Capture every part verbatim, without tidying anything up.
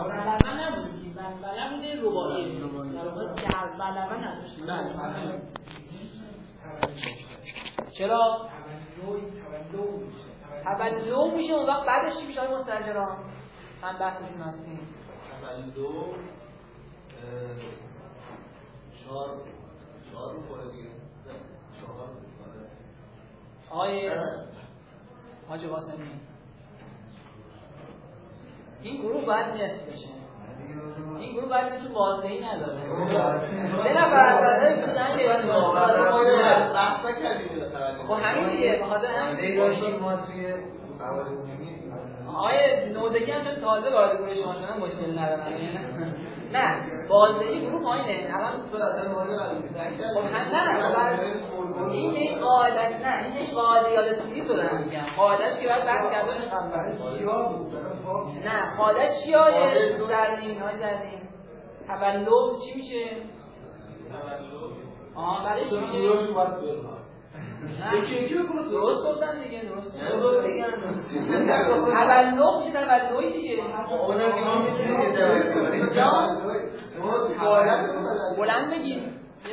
آه بلبن نبود بلبن بوده رباعیه در واقع بلبن نداشت. چرا؟ تولو میشه اون وقت بعدش چی میشه های مستاجران؟ هم بحثتون هستیم تولو چهار چهار میخوره دیگه چهار میخوره آقای حاج قاسمی این گروه باید نصف بشه. این گروه باید نشون واضحی نداره. یه نفر از داده بودن که بحث نکردیم خب همین دیگه بخاطر همین داشتیم ما توی سوال آقای نودگی هم چون تازه وارد گروه شما شدن مشکل ندارن. نه بازدهی گروه پایینه الان خب هم نه نه این که این قاعدش نه این که این قاعده یادتون نیست رو دارم میگم قاعدش که باید بحث کردنش قبل نه قاعدش چیه زرین های زرین تولد چی میشه؟ آه برای چی میشه؟ یکی یکی بکنه درست گفتن دیگه درست تولد میشه تولدی دیگه اونم که ما میتونیم بلند بگید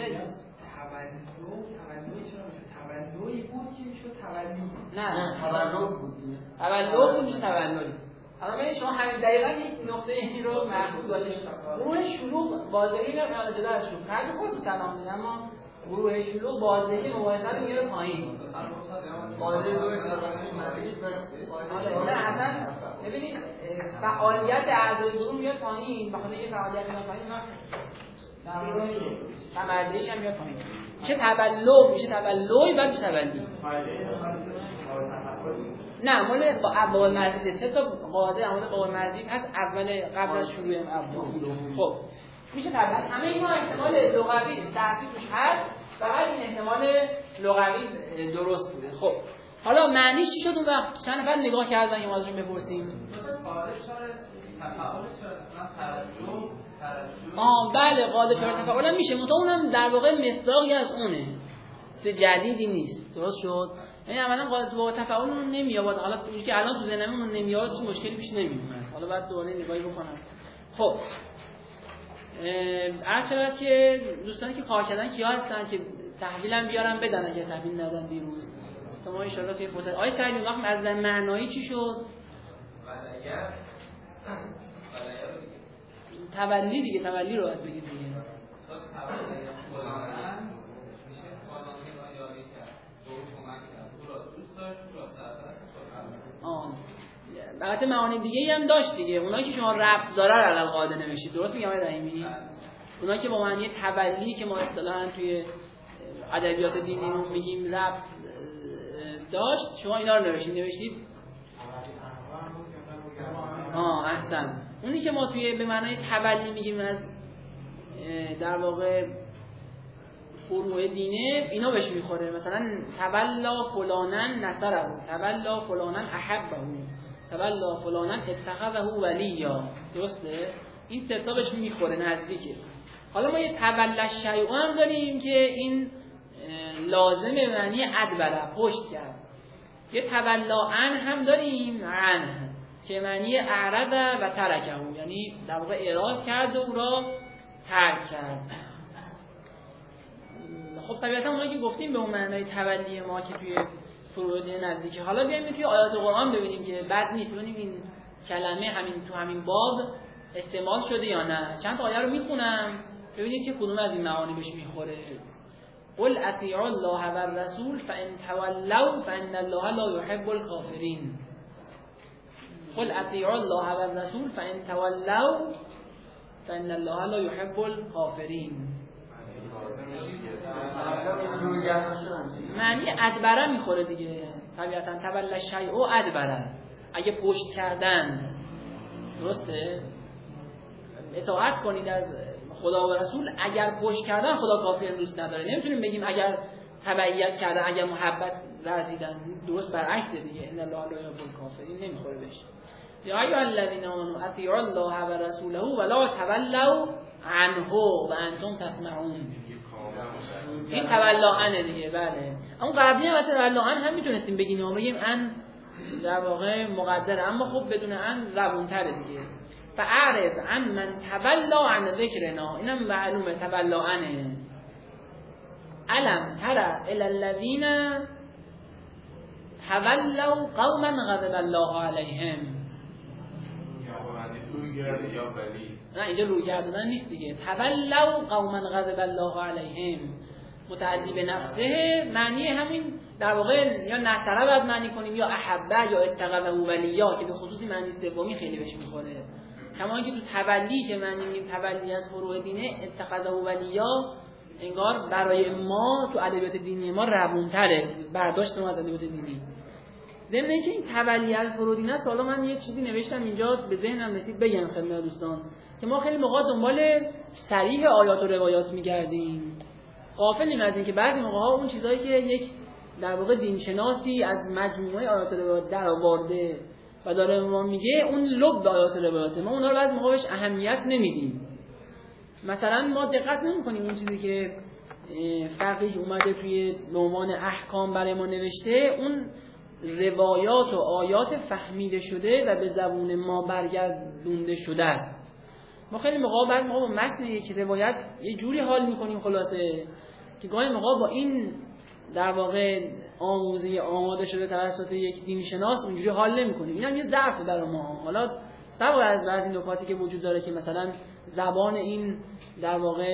تولدی بود که میشه تولدی نه تولد بود تولد بود میشه تولدی. الان شما همین دقیقاً یک نقطه این رو مربوط باشه گروه شلوغ واضحی نه حالا جدا از شلوغ خیلی خود سلام میگم اما گروه شلوغ واضحی مباحثه رو میاره پایین قاعده دو اکسپرسی مریض نه اصلا ببینید فعالیت اعضای گروه میاد پایین بخاطر اینکه فعالیت میاد پایین تمردیش هم میاد پایین میشه تبلغ میشه تبلغی بعد میشه تبلی نه مال ابواب مزید سه تا قاعده مال ابواب مزید هست اول قبل از شروع ابواب خب میشه تبلی همه اینا احتمال لغوی تحقیق توش هست فقط این احتمال لغوی درست بوده. خب حالا معنیش چی شد اون وقت چند نفر نگاه کردن که ما ازشون بپرسیم آه بله قاعده چهار تفاعل هم میشه منتها اونم در واقع مصداقی از اونه چیز جدیدی نیست درست شد یعنی اولا قاعده با تفاعل اون نمیاد حالا اونجوری که الان تو ذهنمون نمیاد چه مشکلی پیش نمیاد حالا بعد دوباره نگاهی بکنم. خب عرض شد که دوستانی که کار کردن کیا هستن که تحویلم بیارن بدن اگه تحویل ندن دیروز تو ما ان شاء الله که فرصت آی سعید وقت از معنایی چی شد تولی دیگه تولی رو باید بگید دیگه آه البته معانی دیگه هم داشت دیگه اونایی که شما ربط داره رو علل قاعده نوشید درست میگم آقای رحیمی اونایی که با معنی تولی که ما اصطلاحاً توی ادبیات دینیمون میگیم ربط داشت شما اینا رو نوشید نوشید آه احسن اونی که ما توی به معنای تولی میگیم از در واقع فروع دینه اینا بهش میخوره مثلا تولا فلانن نصره تولا فلانن احبه تولا فلانن اتخذه ولیا درسته این سه تا بهش میخوره نزدیکه. حالا ما یه تولا شیء هم داریم که این لازم به معنی ادبره پشت کرد یه تولا عن هم داریم عن که معنی اعرض و ترکه یعنی در واقع اعراض کرد و او را ترک کرد. خب طبیعتا اونایی که گفتیم به اون معنای تولی ما که توی فروع دین نزدیکه حالا بیایم توی آیات قرآن ببینیم که بد نیست ببینیم این کلمه همین تو همین باب استعمال شده یا نه. چند تا آیه رو میخونم ببینید که کدوم از این معانی بهش میخوره. قل اطیعوا الله و الرسول فان تولوا فان الله لا يحب الكافرین. قل اطیعوا الله و الرسول فان تولوا فان الله لا يحب الكافرین. معنی ادبره میخوره دیگه طبیعتا تولى الشیء ادبره اگه پشت کردن درسته اطاعت کنید از خدا و رسول اگر پشت کردن خدا کافر دوست نداره نمیتونیم بگیم اگر تبعیت کردن اگر محبت ورزیدن درست برعکس دیگه ان الله لا يحب الكافرین نمیخوره بهش. یا ایها الذین آمنوا اطیعوا الله و رسوله ولا تولوا عنه وانتم تسمعون. این تولا عنه دیگه بله اما قبلی هم تولا عن هم میتونستیم بگیم ما بگیم ان در واقع مقدره اما خب بدون ان روونتره دیگه. فاعرض عن من تولا عن ذکرنا. اینم معلومه تولا عنه. الم تر الی الذین تولوا قوما غضب الله علیهم. یا ولی نه اینجا روی گردوندن نیست دیگه. تولوا قوما غضب الله علیهم متعدی به نفسه، معنی همین در واقع یا نصره باید معنی کنیم یا احبه یا اتقذه ولیا که به خصوصی معنی سومی خیلی بهش میخوره. کما اینکه تو تولی که معنی میگیم تولی از فروع دینه، اتقذه ولیا انگار برای ما تو ادبیات دینی ما روونتره، برداشت ما از ادبیات دینی. ضمن اینکه این تولی از فروع دینه است، حالا من یه چیزی نوشتم اینجا به ذهنم رسید بگم خدمت دوستان که ما خیلی موقع دنبال صریح آیات و روایات میگردیم، غافلیم از این که بعضی موقع‌ها اون چیزایی که یک در واقع دینشناسی از مجموعه آیات و روایات درآورده و داره ما میگه اون لب آیات و روایات، ما اونها رو بعضی موقع بهش اهمیت نمیدیم. مثلا ما دقت نمی‌کنیم اون چیزی که فقیه اومده توی به عنوان احکام برای ما نوشته، اون روایات و آیات فهمیده شده و به زبون ما برگردونده شده است. ما خیلی موقع بعضی موقع با متن یک روایت یه جوری حال می‌کنیم خلاصه که گاهی موقع با این در واقع آموزه آماده شده توسط یک دینشناس اونجوری حال نمی‌کنیم. اینم یه ضعف برای ما. حالا سبب از بعضی نکاتی که وجود داره که مثلا زبان این در واقع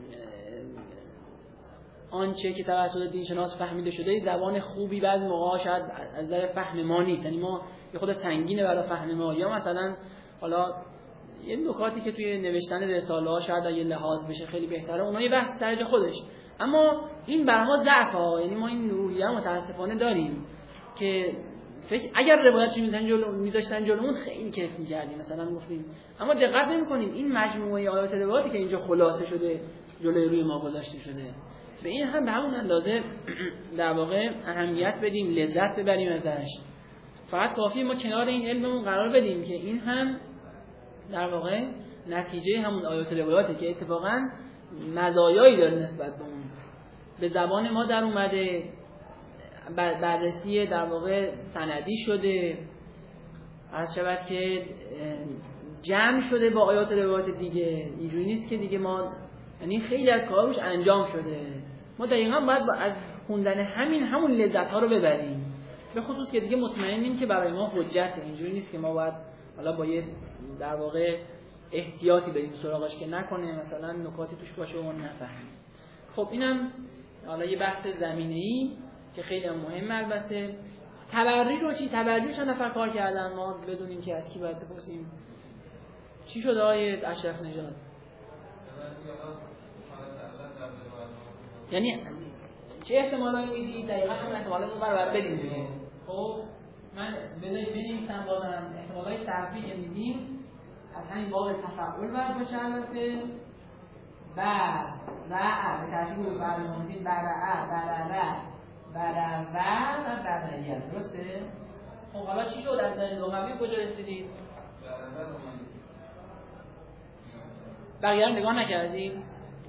آنچه که توسط دینشناس فهمیده شده زبان خوبی بعضی موقع‌ها شاید از نظر فهم ما نیست، یعنی ما یه خود سنگینه برای فهم ما، یا مثلا حالا یه نکاتی که توی نوشتن رساله‌ها شاید اگه لحاظ بشه خیلی بهتره، اونها یه بحث درجه خودش. اما این بر ما ضعفه، یعنی ما این روحیه متاسفانه داریم که فکر اگر روایت چی میذاشتن جلو میذاشتن جلومون خیلی کیف می‌کردیم مثلا گفتیم، اما دقت نمی‌کنیم این مجموعه آیات روایاتی که اینجا خلاصه شده جلوی روی ما گذاشته شده، به این هم به همون اندازه در واقع اهمیت بدیم، لذت ببریم ازش. فقط کافیه ما کنار این علممون قرار بدیم که این هم در واقع نتیجه همون آیات روایاته که اتفاقا مزایایی داره نسبت به اون، به زبان ما در اومده، بررسی در واقع سندی شده، از شود که جمع شده با آیات روایات دیگه. اینجوری نیست که دیگه ما، یعنی خیلی از کارا روش انجام شده، ما دقیقاً باید از خوندن همین همون لذت ها رو ببریم، به خصوص که دیگه مطمئنیم که برای ما حجته. اینجوری نیست که ما باید حالا با یه در واقع احتیاطی بریم سراغش که نکنه مثلا نکاتی توش باشه و ما نفهمیم. خب اینم حالا یه بحث زمینه‌ای که خیلی مهمه. البته تبری رو چی تبری چند نفر کار کردن، ما بدونیم که از کی باید بپرسیم. چی شد آقای اشرف نژاد؟ یعنی چه احتمالایی میدی؟ دقیقاً همون احتمالات رو برابر بدیم دیگه. خب من بذارید بنویسم بازم احتمالای صرفی که میدیم از همین باب تفعول باید باشه. البته بر و به ترتیب رو برنامه‌ریزی برع برر برر و برریه، درسته؟ خب حالا چی شد؟ از لغوی کجا رسیدید؟ بقیه رو نگاه نکردید؟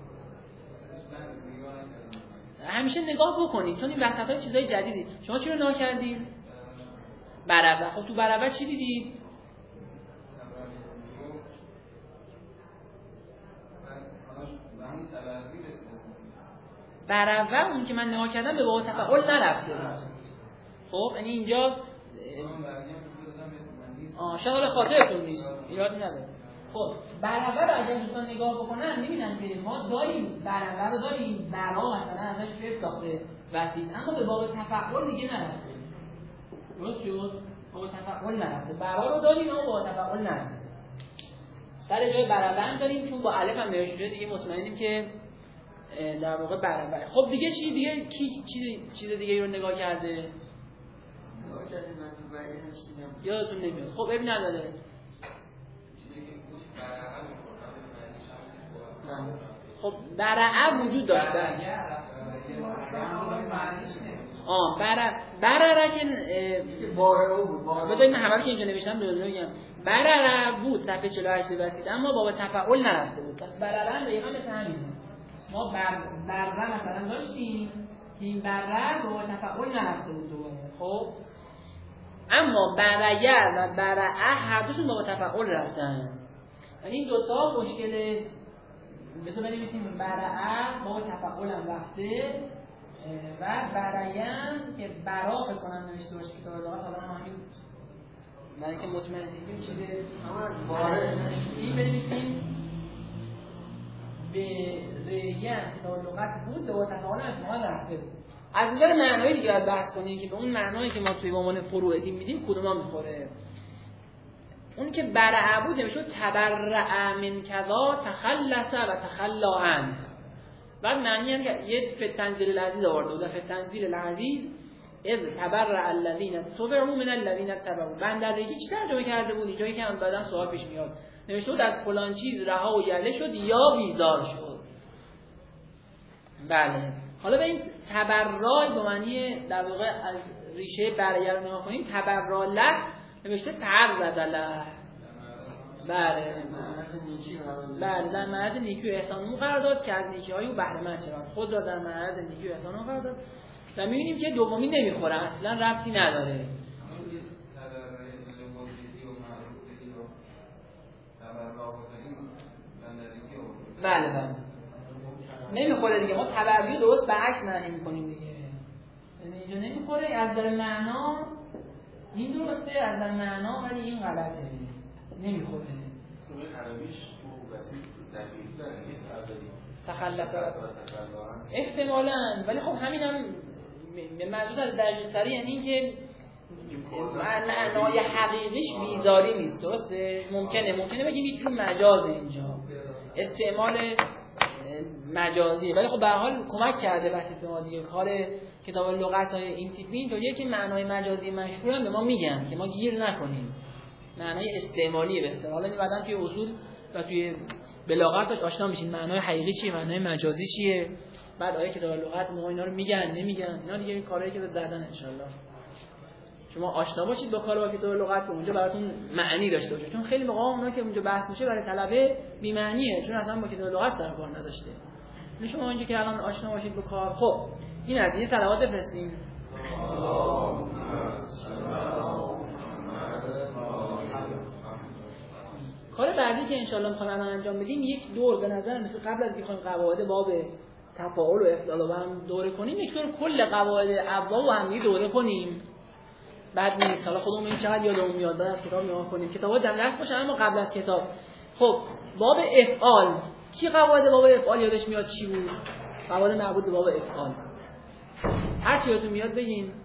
همیشه نگاه بکنید چون این وسط های چیزای جدیدی. شما چی رو نگاه کردید؟ برابر. خب تو برابر چی دیدید؟ برابر اون که من نگاه کردم به باب تفعول نرفته بود. خب یعنی اینجا آه شاید خاطرتون نیست، ایرادی نداره. خب برابر اگر دوستان نگاه بکنن میبینن که ما داریم برابر رو داریم، برا مثلا ازش فکر ساخته وسیع، اما به باب تفعول دیگه نرفته. درست شد؟ باب تفعول نرفته. برا رو داریم اما باب تفعول نرفته. سر جای برابر داریم چون با الف هم نوشته شده دیگه مطمئنیم که در واقع برابر. خب دیگه چی دیگه کی چیز چیز دیگه رو نگاه کرده؟ نگاه کردیم من تو برگه نوشتیدم یادتون نمیاد. خب اب نداره. خب برعه وجود داشته. آه برعه برعه که باره بود باره بذارید من همه که اینجا نوشتم به بگم برعه بود صفحه چهل و هشت بسید اما باب تفعول نرفته بود. پس برعه دقیقا مثل همین ما بر بره مثلا داشتیم که این بره باب تفعول نرفته بود دوباره. خب اما برعه و برعه هر دوشون باب تفعول رفتن. یعنی این دو تا مشکل بذار بنویسیم برع با تفعول هم رفته و برعیم که برا فکر کنم نوشته باشه کتاب لغت. حالا ما همین برای اینکه مطمئن نیستیم چیزه این بنویسیم به ریم کتاب لغت بود با تفعول هم رفته بود. از نظر معنایی دیگه باید بحث کنیم که به اون معنایی که ما توی عنوان فروع دین میدیم کدوما میخوره. اون که برع بود نمیشه تبرع من کذا تخلص و تخلا عنه. بعد معنی هم که یه فی التنزیل العزیز آورده بود. فی التنزیل العزیز اذ تبرع الذین تبعوا من الذین اتبعوا. بندرگی چی ترجمه کرده بود؟ اینجایی که هم بعدن سوال پیش میاد. نوشته بود از فلان چیز رها و یله شد یا بیزار شد. بله. حالا به این تبرع به معنی در واقع از ریشه برعیه رو نگاه کنیم. تبرع له نوشته تعرض له. بله. بله در معرض نیکی و احسان او قرار داد که از نیکی‌های او بهره مند شود. خود را در معرض نیکی و احسان او قرار داد. و می‌بینیم که دومی نمیخوره، اصلا ربطی نداره. بله بله. نمیخوره دیگه. ما تبرعی درست برعکس معنی می‌کنیم دیگه. یعنی اینجا نمیخوره از در معنا این درسته، از در معنا ولی این غلطه. نمیخوره. سوره عربیش تو وسیع دقیق داره نیست عربی. تخلص احتمالاً، ولی خب همینم منظور از دقیق تری یعنی این که معنای حقیقیش بیزاری نیست. درسته؟ ممکنه ممکنه بگیم یک جور مجاز اینجا استعمال مجازی، ولی خب به هر حال کمک کرده واسه به ما دیگه. کار کتاب لغت های این تیپی اینطوریه که معنای مجازی مشهور هم به ما میگن که ما گیر نکنیم. معنای استعمالی به اصطلاح. حالا بعداً توی اصول و توی بلاغت آشنا میشین معنای حقیقی چیه، معنای مجازی چیه. بعد آیه کتاب لغت ما اینا رو میگن نمیگن، اینا دیگه این کارهایی که دادن ان شاء الله شما آشنا باشید با کار با کتاب لغت که اونجا براتون معنی داشته باشه. چون خیلی موقع اونا که اونجا بحث میشه برای طلبه بی معنیه، چون اصلا با کتاب لغت سر کار نداشته. شما اونجا که الان آشنا باشید با کار. خب این از یه صلوات بفرستیم. کار بعدی که انشالله میخوایم الان انجام بدیم یک دور به نظر مثل قبل از که بخوایم قواعد باب تفاعل و افعال رو هم دوره کنیم، یک دور کل قواعد ابواب رو هم دوره کنیم. بعد نیست حالا خودمون این چقدر یادمون میاد بعد از کتاب نگاه کنیم. کتابا در دست باشه اما قبل از کتاب. خب باب افعال کی قواعد باب افعال یادش میاد چی بود؟ قواعد مربوط به باب افعال هر چی یادتون میاد بگین. یکی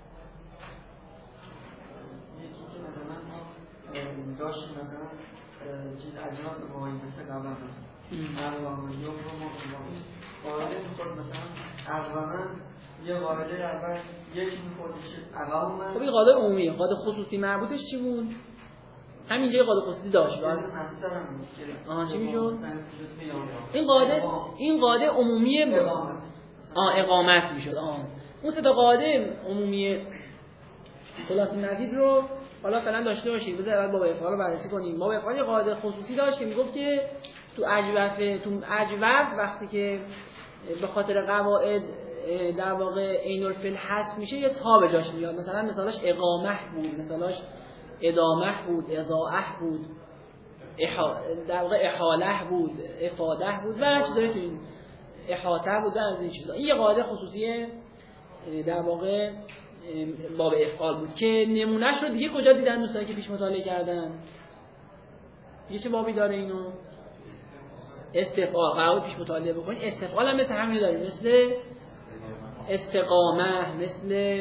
که مثلا ما داشتیم مثلا چیز اجناس به بابایی مثل قبلا نروامان یا بابایی قاعده میخورد مثلا اقواما یه قاعده اول یک میخوردش اقواما. خب این قاعده عمومیه. قاعده خصوصی مربوطش چی بود؟ همینجا یه قاعده خصوصی داشت باید آه چی میشد؟ این قاعده این قاعده عمومی آه اقامت میشد. آه اون سه تا قاعده عمومی خلاصه مزید رو حالا فعلا داشته باشید. بذار اول باب افعال رو بررسی کنیم. باب افعال یه قاعده خصوصی داشت که میگفت که تو اجوف تو اجوف وقتی که به خاطر قواعد در واقع عین الفعل حذف میشه یه تا به جاش میاد. مثلا مثالش اقامه بود، مثالش ادامه بود، اضاعه بود، احا در واقع احاله بود، افاده بود و چیزایی تو این احاطه بود از این چیزا. این یه قاعده خصوصی در واقع باب افعال بود که نمونهش رو دیگه کجا دیدن دوستانی که پیش مطالعه کردن؟ یه چه بابی داره اینو؟ استفعال. قرار پیش مطالعه بکنید. استفعال هم مثل همین داریم، مثل استقامه، مثل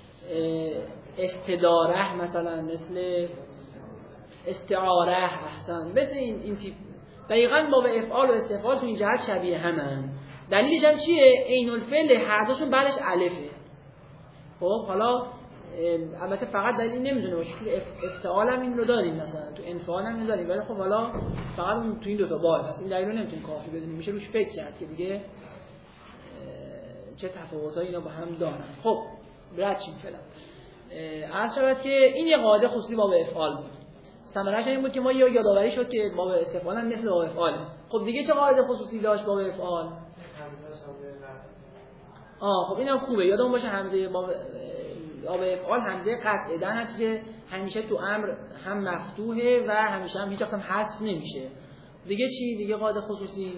استداره مثلا، مثل استعاره احسن، مثل این این تیپ. دقیقاً باب افعال و استفعال تو این جهت شبیه همن. دلیلش هم چیه؟ عین الفعل هر دوشون بعدش الفه. خب حالا البته فقط دلیل نمیدونه باشه که افتعال هم این رو داریم، مثلا تو انفعال هم داریم، ولی خب حالا فقط تو این دو تا باب هست. این دلیل رو نمیتونیم کافی بدونیم، میشه روش فکر کرد که دیگه چه تفاوتایی اینا با هم دارن. خب برات چیم فعلا عرض شود که این یه قاعده خصوصی باب افعال بود. ثمره‌اش این بود که ما یه یادآوری شد که باب استفعال هم مثل باب افعال. خب دیگه چه قاعده خصوصی داشت باب افعال؟ آه خب اینم خوبه یادمون باشه همزه باب باب افعال همزه قطعه در نتیجه همیشه تو امر هم مفتوحه و همیشه هم هیچ وقت هم حذف نمیشه. دیگه چی؟ دیگه قاعده خصوصی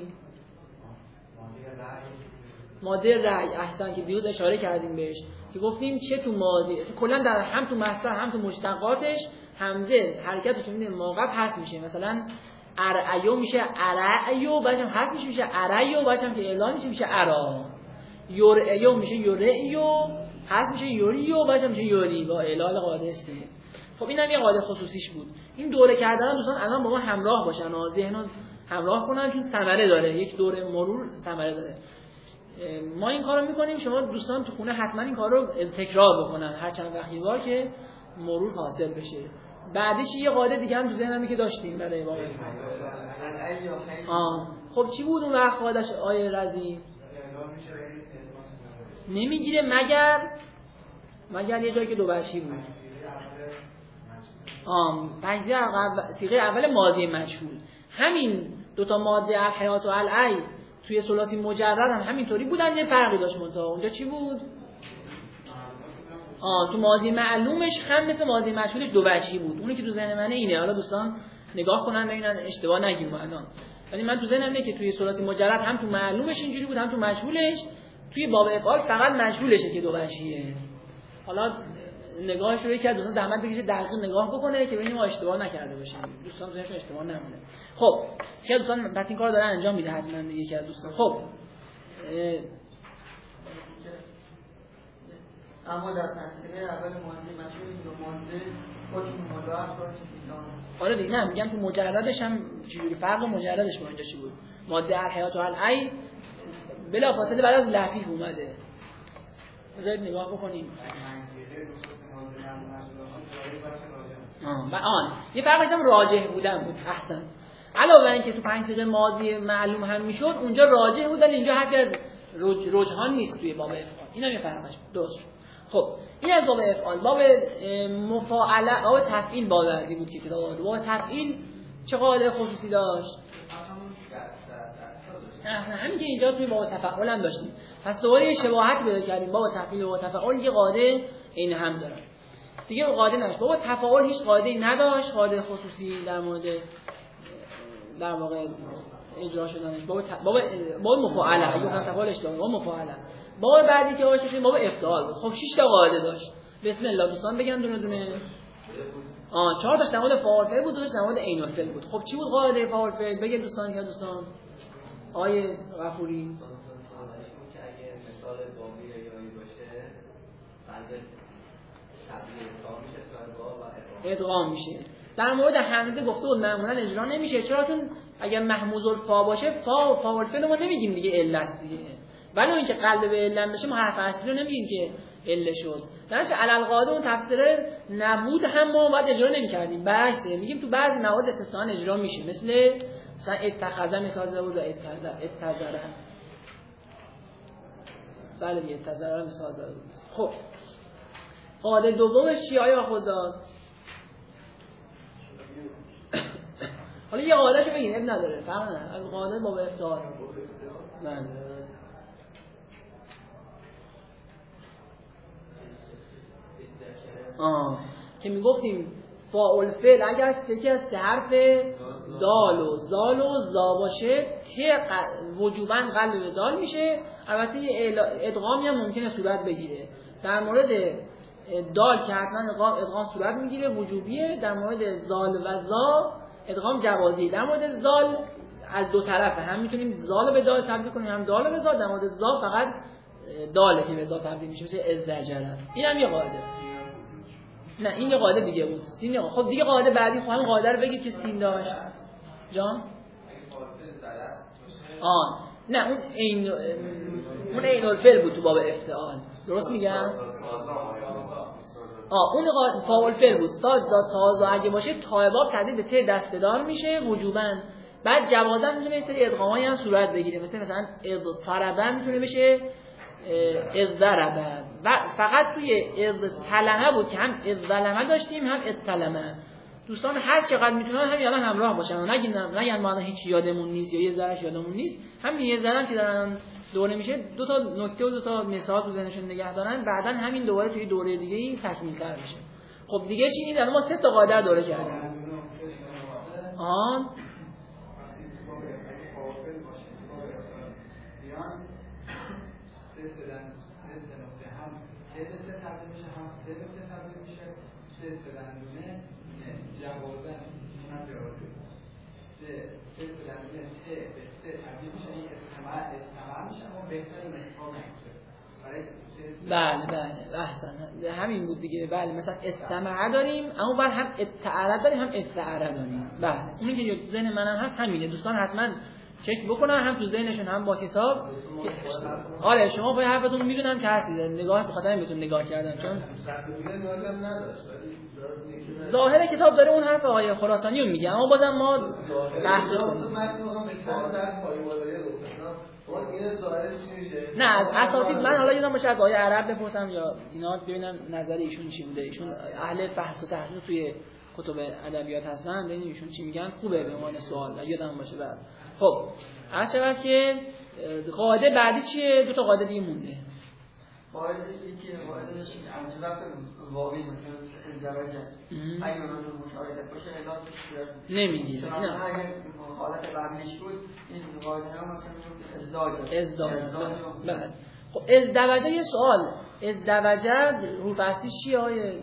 ماده رأی احسن که دیروز اشاره کردیم بهش که گفتیم چه تو ماده کلا در هم تو مصدر هم تو مشتقاتش همزه حرکتش میبینید موقف حذف میشه. مثلا ارعیو میشه ارعیو بعدش هم حذف میشه میشه ارعیو بعدش هم که اعلام میشه میشه ارا. یورعیو میشه یورعیو حذف میشه یوریو بعدش هم میشه یوری با اعلال قاعده است. خب اینم یه قاعده خصوصیش بود. این دوره کردن دوستان الان با ما همراه باشن و ذهنو همراه کنن که ثمره داره، یک دوره مرور ثمره داره. ما این کارو میکنیم، شما دوستان تو خونه حتما این کارو تکرار بکنن هر چند وقت یه بار که مرور حاصل بشه. بعدش یه قاعده دیگه هم تو ذهنم که داشتیم برای واقعا. آه خب چی بود اون وقت قاعدش آیه رضی؟ نمیگیره مگر مگر یه جایی که دو وجهی بود. آه پنجه صیغه اول ماضی مجهول. همین دو تا ماده الحیات و العی توی ثلاثی مجرد هم همینطوری بودن، یه فرقی داشت منتها اونجا چی بود؟ آه تو ماضی معلومش هم مثل ماضی مجهولش دو وجهی بود. اونی که تو ذهن منه اینه، حالا دوستان نگاه کنن ببینن اشتباه نگیرم الان. ولی من تو ذهنم اینه که توی ثلاثی مجرد هم تو معلومش اینجوری بود هم تو مجهولش. توی باب افعال فقط مجهولشه که دو وجهیه. حالا نگاهش رو یکی دوستان زحمت بکشه دقیق نگاه بکنه که ببینیم ما اشتباه نکرده باشیم، دوستان ذهنشون اشتباه نمونه. خب خیلی دوستان پس این کارو دارن انجام میده حتما یکی از دوستان. خب اما در تفسیر اول ماضی مجهول این دو ماده حکم مضاعف رو چیزی آره دیگه نه میگم تو مجردش هم چجوری فرق مجردش با اینجا چی بود؟ ماده الحیات و العی بلافاصله بعد از لفیف اومده. بذارید نگاه بکنیم. آه آن یه فرقش هم راجح بودن بود. احسن. علاوه بر اینکه تو پنج صیغه ماضی معلوم هم میشد اونجا راجح بود ولی اینجا حرفی از رج... رجحان نیست توی باب افعال. اینم یه فرقش بود. درست. خب این از باب افعال. باب مفاعله باب تفعیل باوردی بود که کتاب باب تفعیل چه قاعده خصوصی داشت؟ نه همین که اینجا توی باب تفعول هم داشتیم. پس دوباره یه شباهت پیدا کردیم باب تفعیل و باب تفعول یه قاعده این هم دارن. دیگه قاعده نش. بابا تفاعل هیچ قاعده‌ای نداشت، قاعده خصوصی در مورد در واقع اجرا شدنش. بابا ت... بابا بابا مفاعله اگه هم تفاعل اشتباه بابا مفاعله. بابا بعدی که آشنا شد بابا افتعال بود. خب شش تا قاعده داشت. بسم الله دوستان بگم دونه دونه. آه چهار تاش در مورد فاعل فعل بود، دو تاش در مورد عین الفعل بود. خب چی بود قاعده فاعل فعل؟ بگید دوستان که دوستان آیه غفوری که اگه مثال بابی یا یایی باشه بعد ادغام میشه. در مورد حمزه گفته بود معمولا اجرا نمیشه. چرا؟ چون اگر محموز الفا باشه فا فاعل فعل ما نمیگیم دیگه الا است دیگه. ولی اینکه قلب به الا بشه ما حرف اصلی رو نمیگیم که الا شد. درنچه علل قاعده اون تفسیر نبود هم ما باید اجرا نمیکردیم. بحثه میگیم تو بعضی موارد استثنا اجرا میشه. مثل مثلا اتخذ مثال بود و اتخذ اتذر. بله دیگه اتذر مثال زده بود. خب قاعده دومش چیه آیا خدا؟ حالا یه قاعده شو بگین اب نداره فرق نداره از قاعده باب افتعال. بله آه که میگفتیم فاعل فعل اگر یکی از سه حرف دال و زال و زا باشه ت وجوباً قلب دال میشه. البته یه ادغامی هم ممکنه صورت بگیره. در مورد دال که حتما ادغام ادغام صورت میگیره وجوبیه. در مورد زال و زا ادغام جوازیه. در مورد زال از دو طرفه، هم میتونیم زال به دال تبدیل کنیم هم دال به زال. در مورد زا فقط داله که به زا تبدیل میشه مثل ازدجره. اینم یه قاعده. نه این یه قاعده دیگه بود. سین. خب دیگه قاعده بعدی خواهم قاعده رو بگید که سین داشت جان. آن نه اون این اون عین الفعل بود تو باب افتعال. درست میگم؟ آه اون فاعل فعل بود. ساز تازه اگه باشه تا باب تبدیل به ت دسته‌دار میشه وجوباً. بعد جوازاً میتونه یه سری ادغامایی هم صورت بگیره. مثلا مثلا اضطرب میتونه بشه اضطرب. و فقط توی اضطلمه بود که هم اضطلمه داشتیم هم اضطلمه. دوستان هر چقدر میتونن همین الان همراه باشن، نگین نگن ما الان هیچ یادمون نیست یا یه ذره یادمون نیست. همین یه ذره که دارن دوره میشه دو تا نکته و دو تا مثال تو ذهنشون نگه دارن، بعدن همین دوباره توی دوره دیگه ای تکمیل‌تر میشه. خب دیگه چی؟ این ما سه تا قاعده دوره کردیم. آن سه به سه تبدیل میشه، هم سه به سه تبدیل میشه، سه سه دندونه جوازن هم جوازه سه سه سه دندونه سه به سه تبدیل میشه، این استماع استماع میشه، اما بهترین اتفاق میشه برای بله بله احسن همین بود دیگه. بله مثلا استماع داریم اما بعد هم استعاره داریم هم استعاره داریم. بله اونی که ذهن منم هست همینه. دوستان حتما چک بکنن هم تو ذهنشون هم با کتاب. آره شما پای حرفتون میدونم که هستید، نگاه به خاطر بهتون نگاه کردم چون ظاهر کتاب داره اون حرف آقای خراسانی رو میگه، اما بازم ما تحقیق کنیم. نه از اساتید من حالا یادم باشه از آقای عرب بپرسم یا اینا ببینم نظر ایشون چی بوده. ایشون اهل فحص و تحقیق توی کتب ادبیات هستن، ببینیم ایشون چی میگن، خوبه به عنوان سوال یادم باشه. بعد خب عرض شود که قاعده بعدی چیه؟ دو تا قاعده دیگه مونده. قاعده یکی قاعده داشتیم عجبت واقعی مثلا ازدواج اگه اون مشاهده باشه علاج نمیگیره. اینا اگه حالت قبلیش بود این قاعده هم مثلا ازدواج ازدواج. بعد خب ازدواج یه سوال، ازدواج رو فصلی چیه آیه؟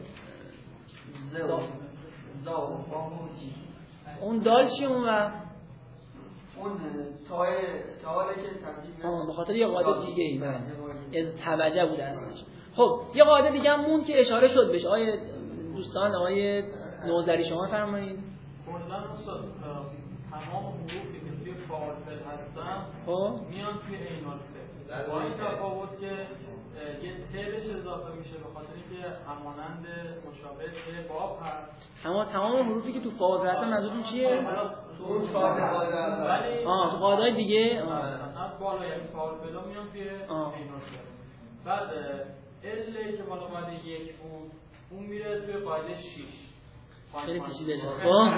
زو زو فاموجی اون دال چیه اون وقت؟ اون تای تاله که تبدیل آه به خاطر یه قاعده دیگه ای من از توجه بوده اصلش. خب یه قاعده دیگه هم مون که اشاره شد بهش. آیه دوستان آیه نوذری شما فرمایید. کلا استاد تمام حروفی که توی فاعل هستن خب میان توی عینال فعل، با این تفاوت که یه ت بهش اضافه میشه به خاطر اینکه همانند مشابه ت باب هست. اما تمام حروفی که تو فاعل هستن منظورتون چیه؟ اون فاعل ولی آه تو قاعده‌های دیگه از بالای فاعل بلا میان توی عینال فعل. بعد ال که بالا قاعده یک بود اون میره توی قاعده شش. خیلی پیچیده شد. خب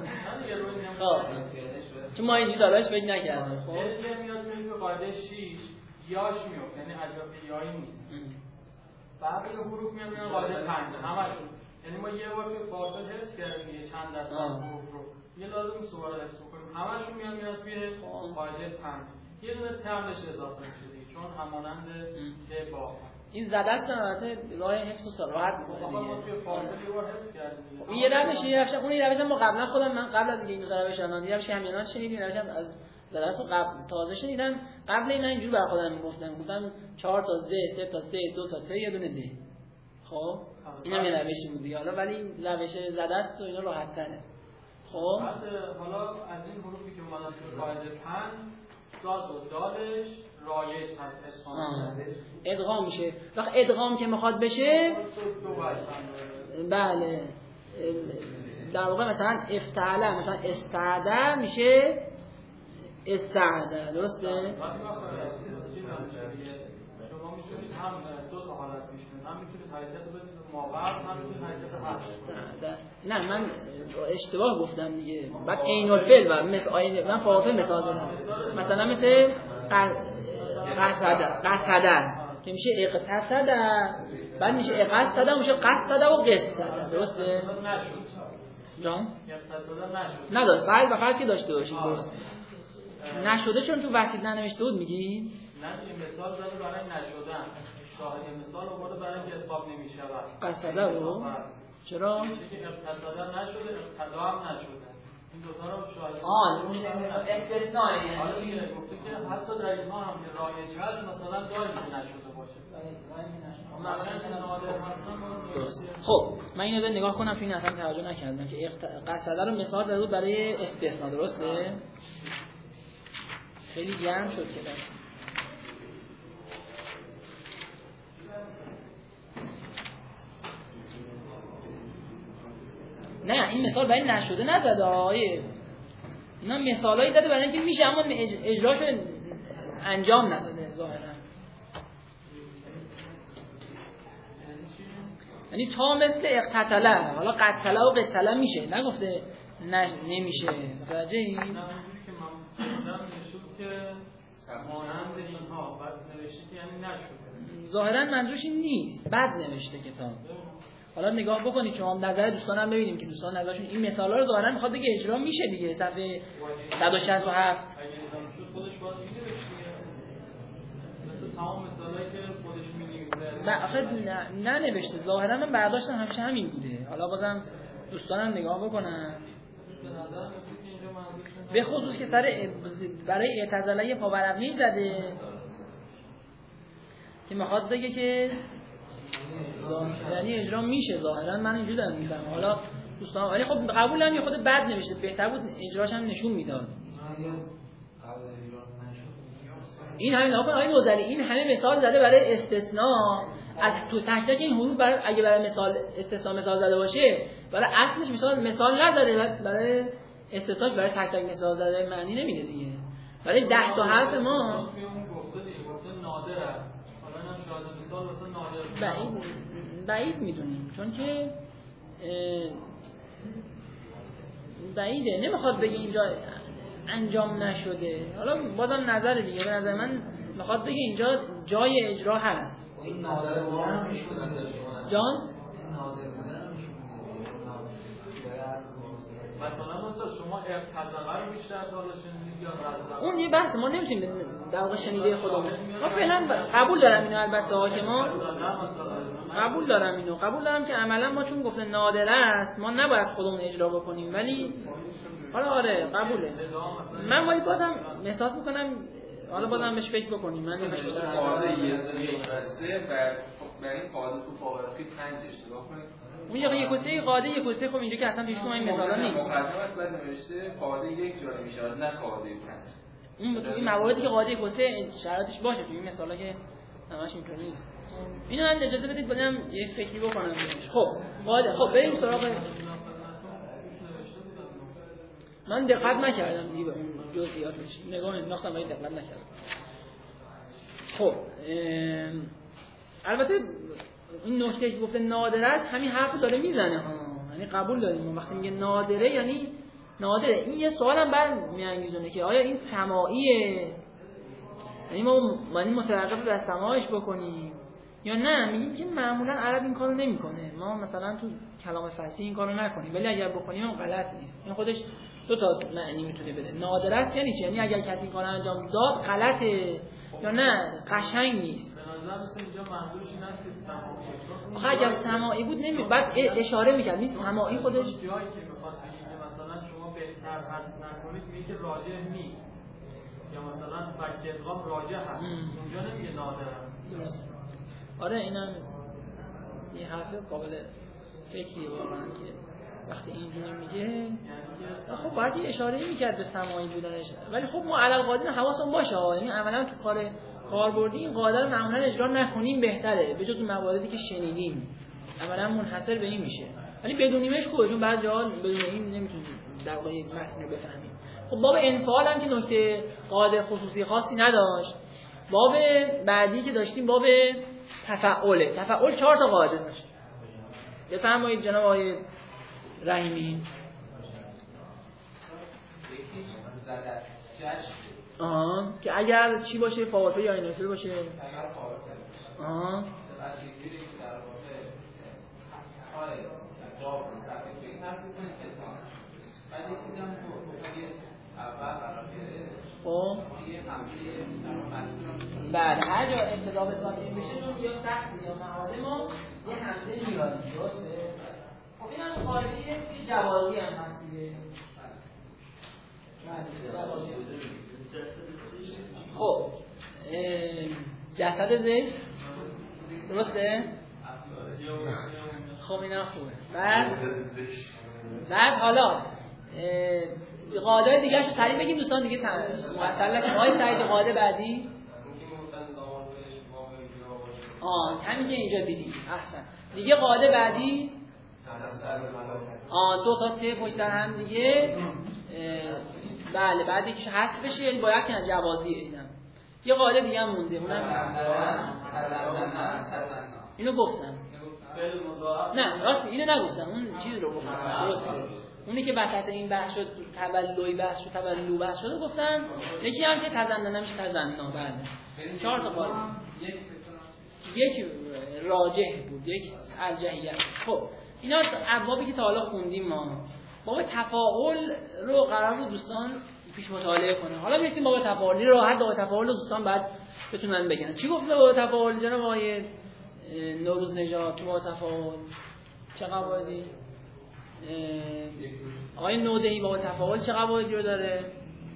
خب چون ما اینجوری داراش فکر نکردیم. خب ال میاد توی قاعده شش یاش میاد، یعنی الف یایی نیست. بعد یه حروف میاد میاد قاعده پنج همشون، یعنی ما یه بار توی فاصله حفظ کردیم یه چند درصد حروف رو، یه لازم دوباره حفظ کنیم. همشون میاد میاد توی قاعده پنج. یه دونه ت هم بهش اضافه میشه چون همانند ت با این زده است البته راه حفظ و صراحت می‌کنه دیگه. ما توی فاصله یه بار حفظ کردیم. این یه روش یه روش اون یه روش ما قبلا خودم من قبل از اینکه اینو روش الان یه روش که همینا شنیدیم، روش هم از درس قبل تازه شنیدم. قبل این من اینجوری برای خودم میگفتم گفتم چهار تا ز، سه تا س، دو تا ت، یه دونه د. خب اینم یه روشی بود دیگه. حالا ولی روش زده است و اینا راحت تره. خب بعد حالا از این حروفی که اومدن توی قاعده پنج صاد و دالش رایج هست اسم ادغام میشه. وقت ادغام که میخواد بشه بله در واقع مثلا افتعله مثلا استعده میشه استعده، درسته؟ شما میتونید هم دو تا حالت میشونید، هم میتونید حرکت رو بدید ماورد، هم میتونید حرکت هست. نه من اشتباه گفتم دیگه. بعد عین الفعل و مثل آینه من فاعل مثال زدم. مثلا مثل قصده قصده که میشه اقتصده، بعد میشه اقتصده میشه قصده و قصده، درسته؟ جان؟ نداره فعل و فعل که داشته باشید، درسته؟ نشده چون تو وسیط ننوشته بود میگی؟ نه این مثال زده برای نشدن، شاهد مثال آورده برای اینکه اطلاق نمیشود. قصده رو؟ چرا؟ اینکه اقتصده نشده، اقتدا هم نشده. این دو تا رو شاهد آه اون استثناء یعنی حالا دیگه گفته که حتی در اینها هم که رایج هست مثلا داریم که نشده باشه. درست. خب من اینو نگاه کنم فیلم اصلا توجه نکردم که قصده رو مثال داده بود برای استثناء، درسته؟ خیلی گرم شد که بس. نه این مثال برای نشده نزده آیه، اینا مثالایی زده برای اینکه میشه اما اجراش انجام نداده ظاهرا. یعنی تا مثل اقتتله، حالا قتله و قتله میشه، نگفته نه نمیشه. متوجه این؟ نه اینجوری که من خوندم نشد که مانند اینها بعد نوشته که یعنی نشد. ظاهرا منظورش این نیست، بد نوشته کتاب. حالا نگاه بکنید شما نظر دوستانم ببینیم که دوستان نظرشون این مثالا رو ظاهرا میخواد بگه اجرا میشه دیگه. صفحه صد و شصت و هفت خودش باز می‌نوشت مثل تمام مثالایی که خودش می‌نویسه. آخه نه نوشته، ظاهرا من برداشتم همیشه همین بوده. حالا بازم دوستانم نگاه بکنن. به خصوص که سر برای اعتزاله پاورقی زده که میخواد بگه که یعنی اجرا میشه. ظاهرا من اینجوری دارم میفهمم. حالا دوستان ولی خب قبول هم یه خود بد نوشته، بهتر بود اجراش هم نشون میداد. این همین آقا آقای نوذری این همه مثال زده برای استثناء از تو تک تک این حروف. برای اگه برای مثال استثناء مثال زده باشه برای اصلش مثال مثال نزده، برای استثناء برای تک تک مثال زده معنی نمیده دیگه. برای ده تا حرف ما نادر است. حالا هم شاهد مثال واسه نادر بعید بعید میدونیم، چون که بعیده نمیخواد بگه اینجا انجام نشده. حالا بازم نظر دیگه، به نظر من میخواد بگه اینجا جای اجرا هست. این نادر بودن میشه جان این نادر بودن میشه مثلا مثلا شما اقتضا رو بیشتر حالا شنیدید یا رضا؟ اون یه بحث ما نمیتونیم در واقع شنیده خودمون. ما فعلا قبول دارم اینو، البته ها که ما قبول دارم اینو قبول دارم که عملا ما چون گفته نادر است ما نباید خودمون اجرا بکنیم. ولی حالا آره قبوله. من ولی بازم مثال میکنم، حالا بازم بهش فکر بکنیم. من نمیشه قاعده یک سه و برای قاعده تو فاورقی پنج اشتباه کنید. اون یه یک و سه قاعده یک و سه خب اینجا که اصلا توش این مثالا نیست. مقدمه است بعد نوشته قاعده یک جاری میشه نه قاعده پنج. اون تو این مواردی که قاعده یک و سه شرایطش باشه تو این مثالا که همش اینطوری نیست. اینو من اجازه بدید بدم یه فکری بکنم بهش. خب قاعده خب بریم سراغ. من دقت نکردم دیگه به اون جزئیاتش، نگاه انداختم ولی دقت نکردم. خب البته این نکته که گفته نادره است همین حرف داره میزنه ها، یعنی قبول داریم وقتی میگه نادره یعنی نادره. این یه سوالم بعد میانگیزونه که آیا این سماعیه، یعنی ما معنی مترقب به سماعش بکنیم یا نه؟ میگیم که معمولا عرب این کارو نمیکنه، ما مثلا تو کلام فصیح این کارو نکنیم، ولی اگر بکنیم اون غلط نیست. این خودش دو تا معنی میتونه بده. نادره است یعنی چی؟ یعنی اگر کسی این کارو انجام داد غلطه یا نه قشنگ نیست. به نظر من اینجا منظورش این است که سماعی. آخه اگر سماعی بود نمی بعد اشاره میکرد نیست سماعی خودش جایی که میخواد بگه که مثلا شما بهتر حذف نکنید میگه که راجع نیست یا مثلا فک ادغام راجع هست. اونجا نمیگه نادر است. درست. آره اینم یه حرف قابل فکری واقعا که وقتی اینجوری میگه خب باید یه اشاره میکرد به سماعی بودنش. ولی خب ما علل قاعده حواسمون باشه، یعنی عملا تو کار کاربردی این قاعده رو معمولا اجرا نکنیم بهتره، به جز اون مواردی که شنیدیم عملا منحصر به این میشه. ولی بدونیمش خوبه، چون بعضی جاها بدون این نمیتونیم در واقع یک متن رو بفهمیم. خب باب انفعال هم که نکته قاعده خصوصی خاصی نداشت. باب بعدی که داشتیم باب تفعله. تفعل چهار تا قاعده داشت. بفرمایید جناب آقای رحیمی. آها که اگر چی باشه فاورپی یا اینوتر باشه. آها خب بعد هر جا ابتدا به ساکن بشه چون یا سخت یا معادم ما یه همزه میاریم، درسته؟ خب این هم قاعده یه جوازی هم هست دیگه. خب جسد زشت درسته؟ خب اینا خوبه. بعد بعد حالا قاعده دیگه شو سریع بگیم دوستان دیگه معطل نشیم. آقای سعید قاعده بعدی آه همین که اینجا دیدی. احسن. دیگه قاعده بعدی آه دو تا سه پشت در هم دیگه. بله بعد یکیش حذف بشه یعنی باید که جوازیه. اینم یه قاعده دیگه هم مونده، اونم اینو گفتم. نه راست اینو نگفتم، اون چیز رو گفتم درسته. اونی که وسط این بحث شد تولوی بحث شد تولو بحث شد گفتم یکی هم که تزنن نمیشه تزنا. بله چهار تا قاعده، یک راجح بود یک الجهیت. خب اینا ابوابی که تا حالا خوندیم ما. باب تفاعل رو قرار بود دوستان پیش مطالعه کنه. حالا میرسیم باب تفاعلی رو، راحت باب تفاعل رو دوستان بعد بتونن بگن. چی گفت باب تفاعل جناب آقای نوروز نژاد؟ تو باب تفاعل چه قواعدی؟ آقای نودهی باب تفاعل چه قواعدی رو داره؟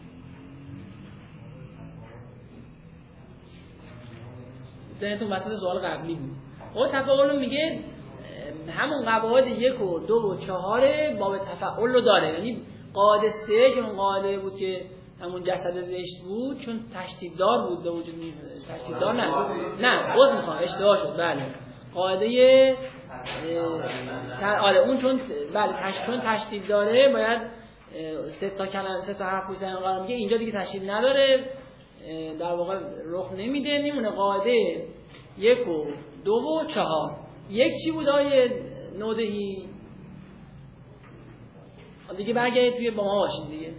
ذهنتون وسط سوال قبلی بود. باب تفاعل رو میگه همون قواعد یک و دو و چهار باب تفاعل رو داره. یعنی قاعده سه که اون قاعده بود که همون جسد زشت بود چون تشدیددار بود به وجود می تشدیددار نه نه باز میخوام اشتباه شد. بله قاعده آره اون چون بله تش... چون تشدید داره باید سه تا کلمه سه تا حرف پشت هم قرار میگه. اینجا دیگه تشدید نداره در واقع رخ نمیده، میمونه قاعده یک و دو و چهار. یک چی بود آیه نودهی؟ دیگه برگردید توی با ما باشید دیگه.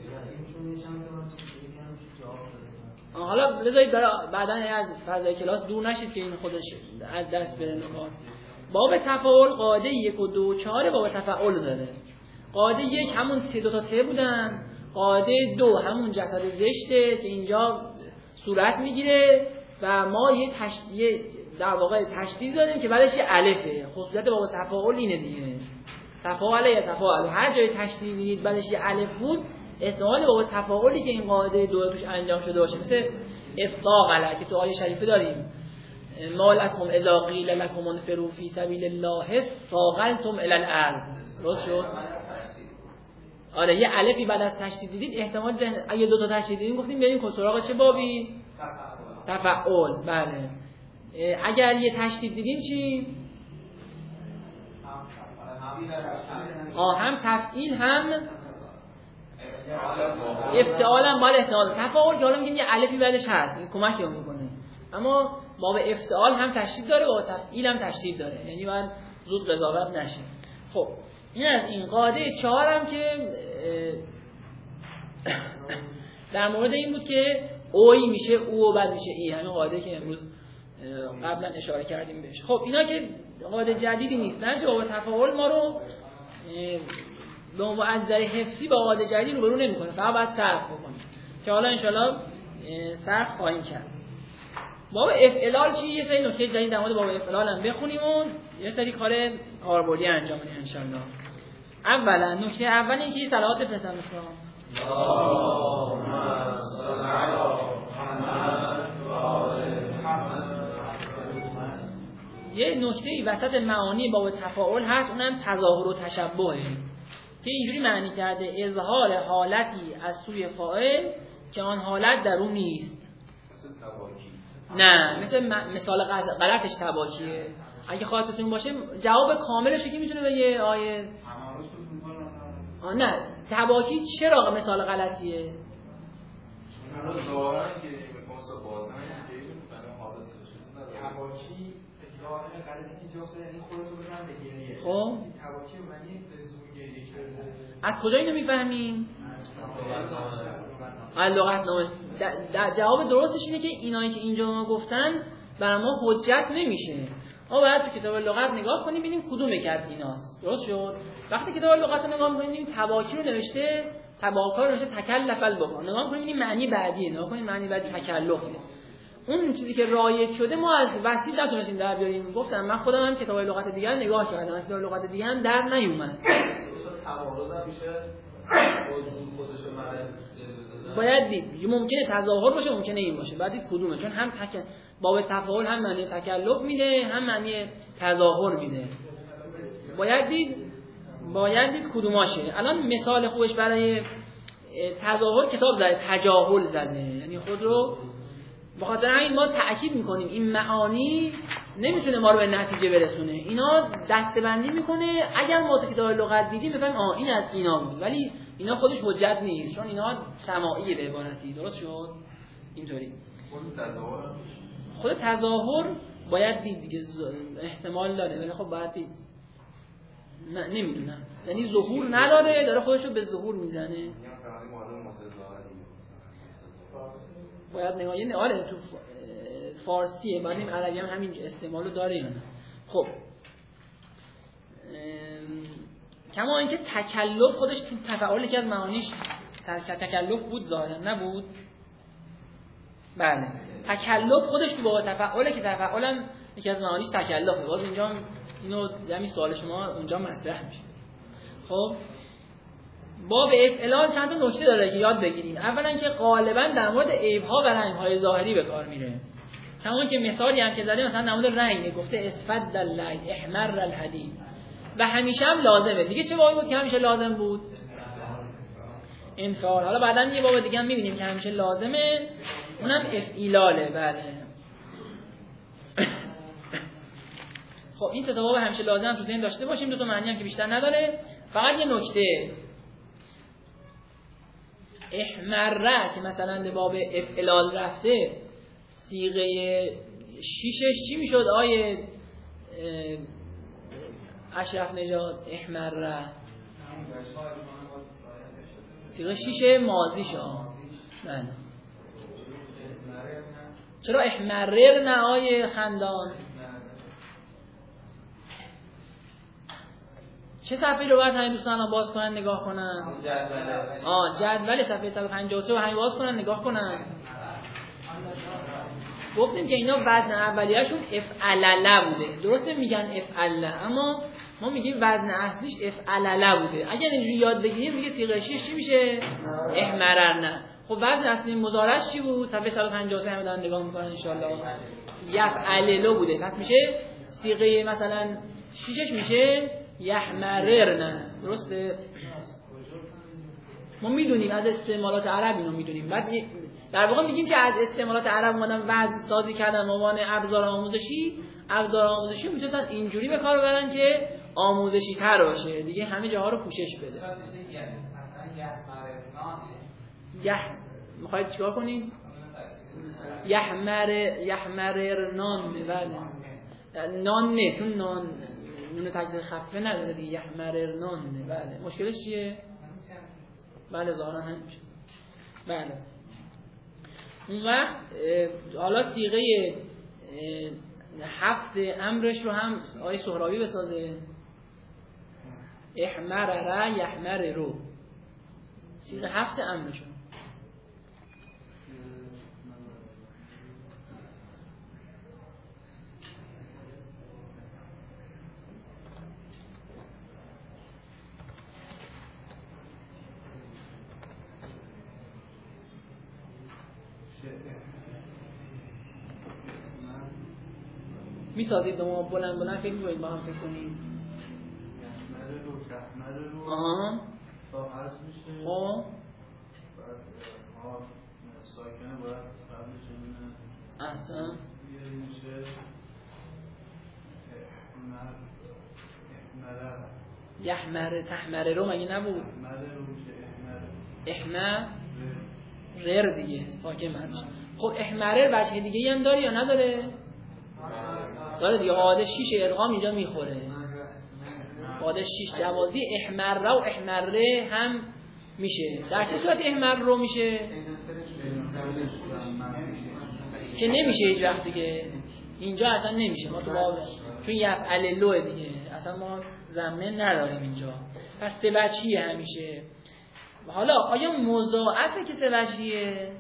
حالا بذارید بعدا از فضای کلاس دور نشید که این خودش از دست بره نکات. باب تفاعل قاعده یک و دو و چهار باب تفاعل داره. قاعده یک همون سه دو تا ته بودن، قاعده دو همون جسد زشته که اینجا صورت میگیره و ما یه تشدید در واقع تشدید داریم که بعدش یه الفه. خصوصیت باب تفاعل اینه دیگه. تفاعل یا تفاعل هر جای تشدید دیدید بعدش یه الف بود، احتمال باب تفاعلی که این قاعده دو توش انجام شده باشه مثل افتاقل که تو آیه شریفه داریم ما لکم اذا قیل لکم انفروا فی سبیل الله ثاقلتم الی الارض. درست شد؟ آره یه الفی بعد از تشدید دیدید احتمال ذهن اگه دو تا تشدید دیدیم گفتیم بریم که سراغ چه بابی؟ تفاعل. بله اگر یه تشدید دیدیم چی؟ آه هم تفعیل هم افتعال هم باید احتمال. تفاعل که حالا میگیم یه الفی بعدش هست این کمکی رو میکنه، اما باب افتعال هم تشدید داره و تفعیل هم تشدید داره، یعنی باید زود قضاوت نشه. خب این از این. قاعده چهار هم که در مورد این بود که اوی میشه او و بعد میشه ای، همین قاعده که امروز قبلا اشاره کردیم بهش. خب اینا که قاعده جدیدی نیست، نه باب تفاعل ما رو به عنوان از نظر حفظی با قاعده جدید رو برو نمیکنه، فقط باید صرف بکنیم که حالا انشالله صرف خواهیم کرد. باب افعلال چی؟ یه سری نکته جدید در مورد باب افعلال هم بخونیم و یه سری کار کاربردی انجام بدیم انشالله. اولا نکته اول این که صلوات بفرستم مثلا یه نکته‌ای وسط معانی باب تفاعل هست، اونم تظاهر و تشبهه که اینجوری معنی کرده اظهار حالتی از سوی فاعل که آن حالت در اون نیست. نه مثل مثال غلطش تباکیه. اگه خاطرتون باشه جواب کاملش که میتونه بگه آیه آه نه تباکی چرا مثال غلطیه؟ ظاهرا که میگم باطن که برای حالت چیز نداره. تباکی ظاهرا غلطی اینجاست، یعنی خودتون بزنن به گریه. خب تباکی معنی لزوم گریه کرده. از کجا اینو میفهمیم؟ از لغت نامه. در جواب درستش اینه که اینایی که اینجا ما گفتن برای ما حجت نمیشه. ما باید تو کتاب لغت نگاه کنیم ببینیم کدوم یک از ایناست. درست شد؟ وقتی کتاب لغت رو نگاه می‌کنیم ببینیم تباکی رو نوشته، تباکا رو نوشته تکلف البکا. نگاه کنیم ببینیم معنی بعدیه. نگاه کنیم معنی بعدی تکلفه. اون چیزی که رایج شده ما از وسیع نتونستیم در بیاریم. گفتم من خودم هم کتاب لغت دیگه نگاه کردم، از کتاب لغت دیگه هم در نیومد. تعارض میشه خودش معنی باید دید ممکنه تظاهر باشه ممکنه این باشه، بعد دید کدومه، چون هم تک... باب تفاعل هم معنی تکلف میده هم معنی تظاهر میده. باید دید باید دید کدوماشه. الان مثال خوبش برای تظاهر کتاب زده تجاهل زده، یعنی خود رو به خاطر همین ما تأکید میکنیم این معانی نمیتونه ما رو به نتیجه برسونه. اینا دسته‌بندی میکنه. اگر ما تو کتاب لغت دیدیم بفهمیم آ این از اینا بود، ولی اینا خودش حجت نیست چون اینا سماعیه به عبارتی. درست شد؟ اینطوری خود تظاهر خود تظاهر باید دید دیگه، احتمال داره ولی خب باید دید. نه نمیدونم، یعنی ظهور نداره، داره خودش رو به ظهور میزنه. باید نگاه، یعنی آره تو فارسیه، باید این عربی هم همین استعمالو داره یا نه. خب کما اینکه تکلف خودش تو تفعال که از معانیش تکلف بود ظاهرا نبود. بله تکلف خودش تو باب تفعاله که تفعالم یکی از معانیش تکلفه. باز اینجا اینو همین سوال شما اونجا مطرح میشه. خب باب افعال چند تا نکته داره که یاد بگیریم. اولا که غالبا در مورد عیب‌ها و رنگ‌های ظاهری به کار میره. همون که مثالی هم که زدیم مثلا در مورد رنگ گفته اسفد اللیل احمر الحدید و همیشه هم لازمه. دیگه چه بابی بود که همیشه لازم بود؟ انفعال. حالا بعداً یه باب دیگه هم می‌بینیم که همیشه لازمه، اونم افعیلاله. بله خب این سه تا باب همیشه لازم تو ذهن داشته باشیم. دو تا معنی هم که بیشتر نداره. فقط یه نکته، احمره که مثلا به باب افعال رفته، صیغه شیشش چی میشد آیه اشرف نژاد؟ احمره صیغه شیشه ماضی شد. بله چرا احمرر نه آیه خندان؟ چه صفحه رو باید همین دوستان باز کنن نگاه کنن؟ آه جدول صفحه صد و پنجاه و سه رو همین باز کنن نگاه کنن. گفتیم که اینا وزن اولیه‌شون افعلله بوده. درسته میگن افعلله، اما ما میگیم وزن اصلیش افعلله بوده. اگر اینجوری یاد بگیریم دیگه صیغه شیش چی میشه؟ احمررنه. خب وزن اصلی مضارعش چی بود؟ صفحه صد و پنجاه و سه هم دارن نگاه میکنن ان شاء الله. یفعللو بوده. پس میشه صیغه مثلا شیشش میشه یحمررن. درسته؟ ما میدونیم از استعمالات عرب اینو میدونیم. بعد در واقع میگیم که از استعمالات عرب اومدن وزن سازی کردن به عنوان ابزار آموزشی. ابزار آموزشی میتونن اینجوری به کار ببرن که آموزشی تر باشه دیگه، همه جاها رو پوشش بده. یح میخواید چیکار کنید؟ یحمر یحمررنان. بله نان نه، چون نان نون تکلیف خفه نداره دیگه. یحمررنان. بله مشکلش چیه؟ بله ظاهرا هم میشه. بله اون وقت حالا صیغه هفت امرش رو هم آیه سهرابی بسازه. احمرر یحمر رو صیغه هفت امرش رو. میسازید ما بلند بلند فکر کنید، با هم فکر کنید. آها تا عرض میشه. خب بعد ها ساکنه باید قبلش ببینه احسن یه میشه احمر یحمر تحمر رو مگه نبود؟ احمر رو میشه احمر احمر رر دیگه ساکن مرش. خب احمرر وجه دیگه هم داره یا نداره؟ داره دیگه. قاعده شیش ادغام اینجا میخوره. قاعده شیش جوازی احمر و احمره هم میشه. در چه صورت احمر رو میشه؟ که نمیشه هیچ وقت دیگه. اینجا اصلا نمیشه. ما تو باب چون یفعل لو دیگه اصلا ما ضمه نداریم اینجا. پس سه وجهیه همیشه. حالا آیا مضاعفه که سه وجهیه؟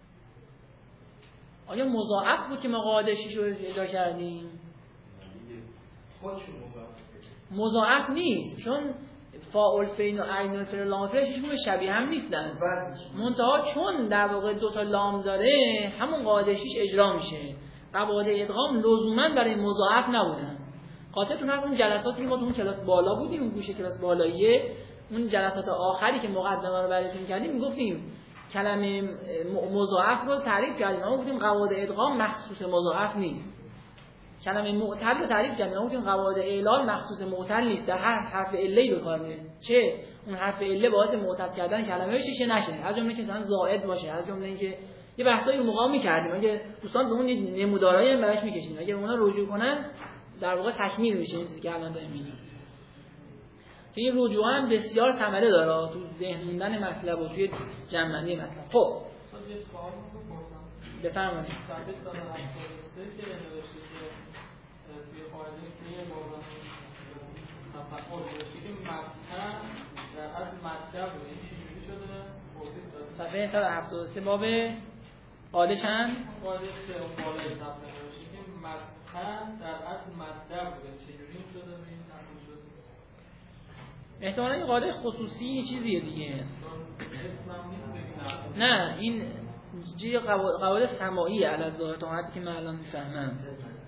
آیا مضاعف بود که ما قاعده شیش رو اجرا کردیم؟ مضاعف نیست، چون فاعل فین و عین و فعل لام فعل هیچ موقع شبیه هم نیستن. منتها چون در واقع دو تا لام داره همون قاعده شیش اجرا میشه. قواعد ادغام لزوما برای مضاعف نبودن. خاطرتون هست اون جلساتی که ما تو اون کلاس بالا بودیم، اون گوشه کلاس بالاییه، اون جلسات آخری که مقدمه رو بررسی می‌کردیم میگفتیم کلمه مضاعف رو تعریف کردیم. ما گفتیم قواعد ادغام مخصوص مضاعف نیست. کلمه معتل رو تعریف کردیم. ما گفتیم قواعد اعلال مخصوص معتل نیست، در هر حرف عله‌ای به کار میره. چه اون حرف عله باعث معتل کردن کلمه بشه چه نشه. از جمله که مثلا زائد باشه، از جمله اینکه یه بحثایی اون موقع می‌کردیم. اگه دوستان به اون نمودارایی هم براش می‌کشیدیم، اگه اونا رجوع کنن در واقع تکمیل میشه این چیزی که الان داریم میگیم. که این رجوع هم بسیار ثمره داره تو ذهن موندن مطلب و توی جمع‌بندی مطلب. خب بفرمایید. صفحه صد و هفتاد و سه که نوشته که توی قاعده سه بابا تفعال نوشته که مطلب در اصل مطلب بود. این چجوری شده؟ توضیح داد. صفحه صد و هفتاد و سه باب قاعده چند؟ قاعده سه بالای صفحه نوشته که مطلب در اصل مطلب بود. چجوری شده به این تفعال شد؟ احتمالاً این قاعده خصوصی یه چیزیه دیگه. اسمم نیست ببینم. نه این جی قواعد سماعی علی ظاهر تا حدی که من الان میفهمم.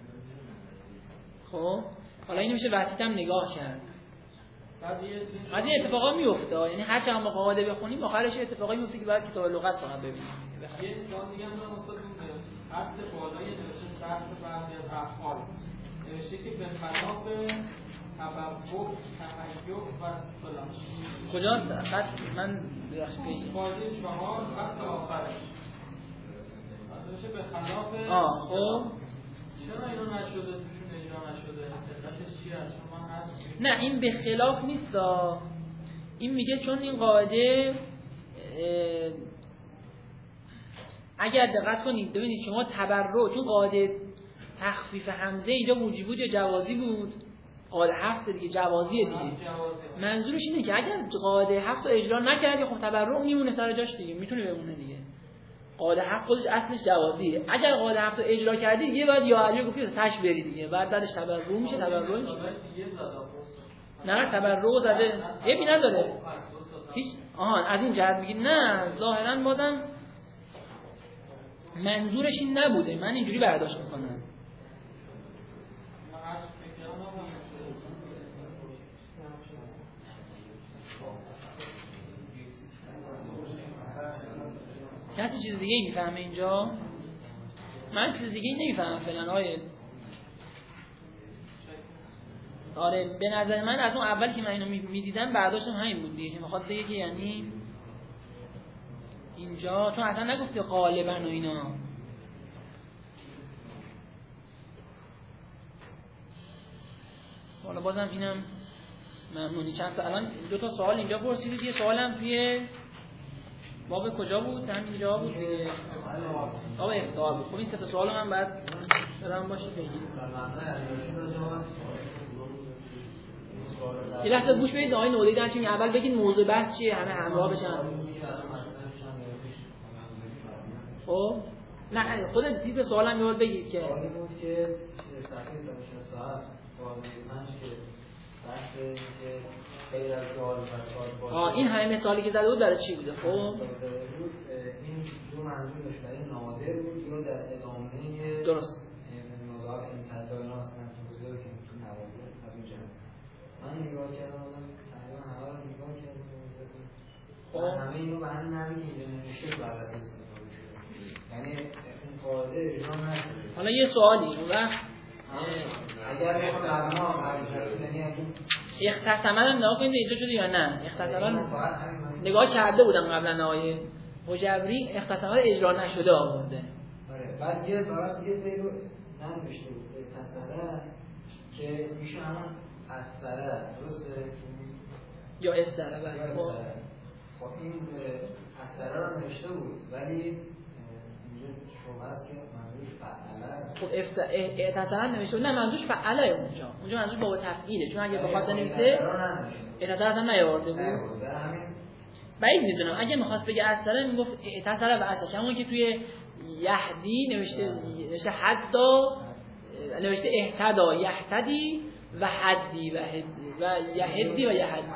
خب حالا اینو میشه وسیطم نگاه کرد. بعد این اتفاقا میفته، یعنی هر چند ما قاعده بخونیم آخرش اتفاقی میفته که باید کتاب لغت فقط ببینیم. یه سوال دیگه هم دارم استاد، خط بالای نوشته شرط بعضی از افعال نوشته که به خلاف تبوک، تهیع و فلان. کجاست؟ خط من بخش بگیم. قاعده چهار خط آخرش. نوشته به خلاف. آه خب. چرا اینا نشده توشون اجرا نشده؟ علتش چیه؟ چون من هست. نه این به خلاف نیست. این میگه چون این قاعده اگر دقت کنید ببینید شما تبرع، چون قاعده تخفیف حمزه اینجا وجوبی بود یا جوازی بود؟ قاعده هفت دیگه جوازیه دیگه. منظورش اینه که اگر قاعده هفت رو اجرا نکردی خب تبرع میمونه سر جاش دیگه، میتونه بمونه دیگه. قاعده هفت خودش اصلش جوازیه. اگر قاعده هفت رو اجرا کردی دیگه باید یا علی گفتی تاش بری دیگه، بعد بعدش تبرع میشه. تبرع میشه. نه تبرع زده عیبی نداره هیچ. آها از این جهت میگی نه ظاهرا بازم منظورش این نبوده، من اینجوری برداشت میکنم. کسی چیز دیگه ای میفهمه اینجا؟ من چیز دیگه ای نمیفهمم فعلا. آیه آره به نظر من از اون اول که من اینو میدیدم برداشتم همین بود دیگه، میخواد بگه که یعنی اینجا چون اصلا نگفته غالبا و اینا. حالا بازم اینم ممنونی. چند تا الان دو تا سوال اینجا پرسیدید، یه سوالم توی باب کجا بود؟ همینجا بود دیگه. باب اختار بود. خب این سه تا سوالو من بعد برام باشه بگید. یه لحظه گوش بدید آقای نودی در چی اول بگید موضوع بحث چیه، همه همراه بشن. خب نه خودت تیپ سوالم یاد بگید که سوالی بود که صفحه صد و شصت و هفت قاعده پنج که بحث که غیر از دال و صاد باشه. آه این همه مثالی که زده بود برای چی بوده؟ خب این دو منظور داشت برای نادر بود یا در ادامه درست مضاعف امتدال هست من توضیح که تو نوازه از اون جهت من نگاه کردم تقریبا همه رو نگاه کردم خب همه اینو به همین نمی که اینجا نمیشه بررسی استفاده شده، یعنی این قاعده اجرا نشده. حالا یه سوالی اون وقت اگر اخترما مرجعی یعنی اگه اختصما هم نگاه کنید اینجا شده یا نه. اختصما نگاه کرده بودم قبلا آیه مجبری اختصما اجرا نشده آورده. آره بعد یه بعد یه پیرو ننوشته بود اختصره که میشه همون اثره درسته یا استره. بله خب خب این اثره رو نوشته بود ولی اینجا شبه است که منظورش فعله است. خب اختصما نوشته بود. نه منظورش فعله اونجا. اونجا منظور باب تفعیله، چون اگه بخواد نویسه اختصر اصلا نیاورده بود. بعید میدونم اگه میخواست بگه اثره میگفت اتصل و اثرش، همون که توی یهدی نوشته نوشته حتی نوشته اهتدا یهتدی و حدی و حدی و یهدی و یهدی.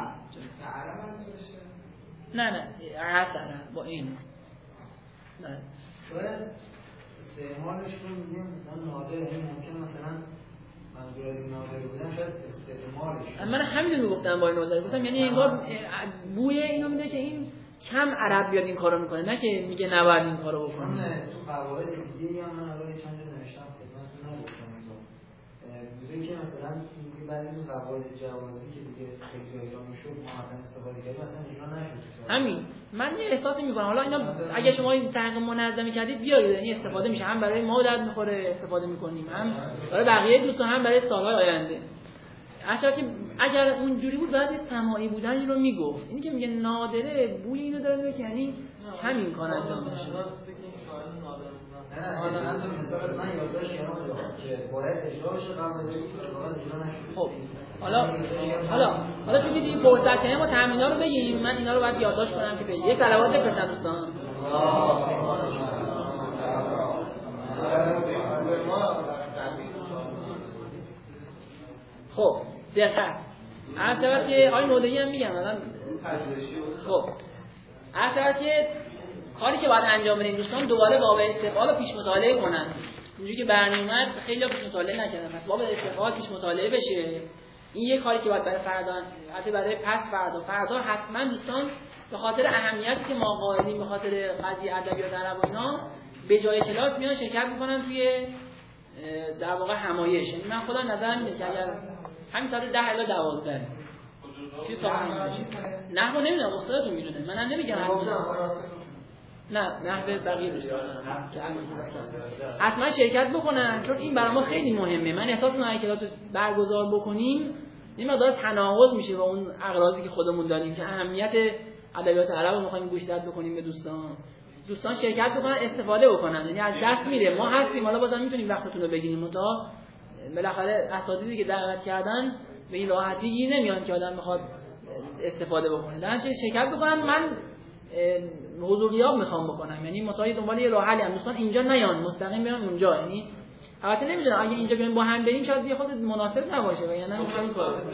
نه نه اثره با این نه شاید استعمالش رو میگیم مثلا نادر، این ممکن مثلا منظور از این نادر بودن شاید استعمالش. من همین رو میگفتم با این نادر گفتم یعنی انگار بوی اینو میده که این کم عرب بیاد این کارو میکنه، نه که میگه نباید این کارو بکنه. تو قواعد دیگه هم من الان چند تا نوشتم خدمتتون نگفتم اینجا بوده که مثلا که بعد این قواعد جوازی که دیگه خیلی اجرا میشد ما مثلا استفاده کردیم مثلا اجرا نشد. همین من یه احساسی میکنم حالا اینا اگه شما این تحقیق منظمی کردید بیارید این استفاده میشه، هم برای ما درد میخوره استفاده میکنیم، هم برای بقیه دوستان، هم برای سالهای آینده. اصلا که اگر اونجوری بود بعد سماعی بودن این رو میگفت. اینی که میگه نادره بوی اینو داره میگه که یعنی همین کار انجام بشه. نه نه نه تو مثلا من یادداشت کردم که باید اجرا شه قبل از اینکه باید اجرا نشه. خب حالا حالا حالا چون دیدی فرصت کنیم ما تامینا رو بگیم، من اینا رو باید یادداشت کنم که بگم. یک کلمات بپرسن دوستان. خب دقت عرض شود که آقای مودعی هم میگم الان. خب عرض شود که کاری که باید انجام بدیم دوستان دوباره باب استفعال رو پیش مطالعه کنن. اینجوری که برنامه اومد خیلی پیش مطالعه نکردن، پس باب استفعال پیش مطالعه بشه. این یه کاری که باید برای فردا، حتی برای پس فردا فردا حتما دوستان به خاطر اهمیتی که ما قائلیم به خاطر قضیه ادبیات عرب و اینا به جای کلاس میان شرکت میکنن توی در واقع همایش. یعنی من خودم نظرم اینه که اگر همین ساعت ده الی دوازده چی ساعت میشه نحو نمیدونم استادتون میدونه، منم نمیگم نه نحو بقیه دوستان حتما شرکت بکنن چون این برای ما خیلی مهمه. من احساس میکنم اگه کلاس برگزار بکنیم این مقدار تناقض میشه با اون اغراضی که خودمون داریم که اهمیت ادبیات عرب رو میخوایم گوشزد بکنیم به دوستان. دوستان شرکت بکنن استفاده بکنن، یعنی از دست میره. ما هستیم حالا بازم میتونیم وقتتون رو بگیریم تا بالاخره اساتیدی که دعوت کردن به این راحتی گیر نمیان که آدم بخواد استفاده بکنه. در نتیجه شرکت بکنن. من حضور غیاب میخوام بکنم، یعنی متای دنبال یه راه حلی ام. دوستان اینجا نیان مستقیم بیان اونجا. یعنی البته نمیدونم اگه اینجا بیان با هم بریم شاید یه خود مناسب نباشه و یعنی خیلی کار.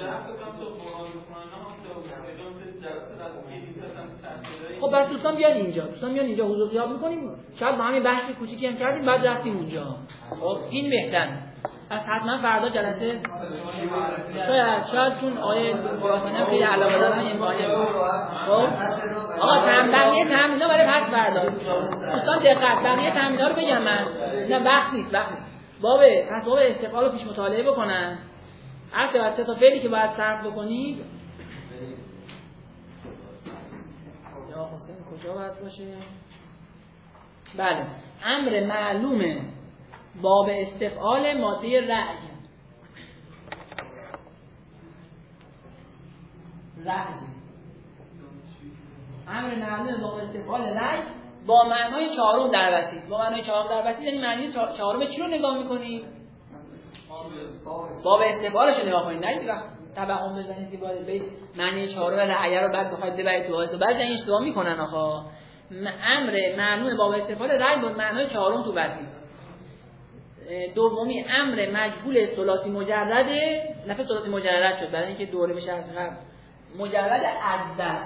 خب بس دوستان بیان اینجا، دوستان بیان اینجا حضور غیاب میکنیم. شاید با همین بحث کوچیکی هم کردیم بعد رفتیم اونجا. خب این بهتر. پس حتما فردا جلسه شاید شاید چون آیه خراسانی هم خیلی علاقه دارن این امکانه. خب آقا تمبقیه تامینا برای پس فردا دوستان دقت بقیه تامینا رو بگم من. نه وقت نیست وقت نیست. باب پس باب استفعال رو پیش مطالعه بکنن. هر چقدر سه تا فعلی که باید صرف بکنید یا حسین کجا باید باشه؟ بله امر معلومه باب استفعال ماده رأی. رأی امر معلومه باب استفعال رأی با معنای چهارم در بسیط. با معنای چهارم در بسیط یعنی معنی چهارم چی رو نگاه میکنید؟ باب استفعالش رو نگاه کنید. نه دیگه تبهم بزنید دیوار بیت معنی چهارم رأی رو بعد بخواید ببرید تو واسه بعد این اشتباه میکنن. آخه امر معلومه باب استفعال رأی با معنای چهارم تو بسیط. دومی امر مجهول ثلاثی مجرده. نفع ثلاثی مجرد شد برای اینکه دوره بشه از قبل. مجرد از در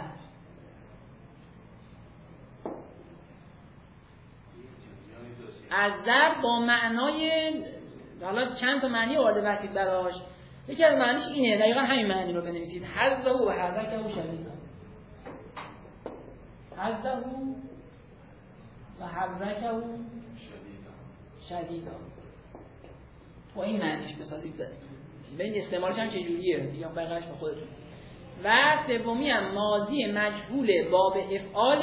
از در با معنای حالا چند تا معنی آورده بسیط براش. یکی از معنیش اینه دقیقا همین معنی رو بنویسید. حذفه و حرکه و شدید. حذفه و حرکه و شدید. با این معنیش بسازید. ببین استعمالش هم چه جوریه دیگه بقیه‌اش با خودتون. و سومی هم ماضی مجهول باب افعال